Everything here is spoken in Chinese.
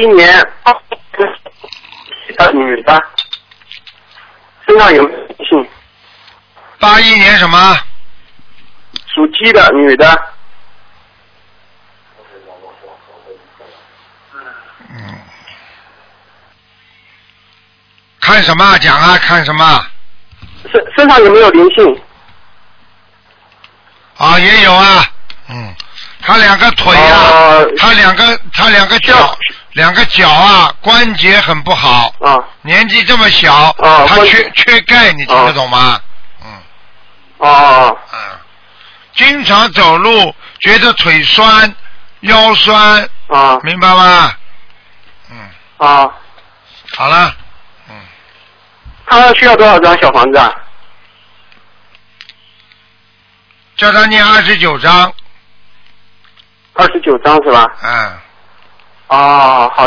年女的，身上有性。 81年什么？ 属鸡的女的。 看什么讲啊？看什么？ 身上有没有灵性？ 啊，也有啊。他两个腿啊，他两个脚啊，关节很不好。年纪这么小，他缺钙，你听得懂吗？经常走路觉得腿酸、腰酸。明白吗？好了。 他需要多少张小房子啊？ 叫他念29章。 29章是吧？ 好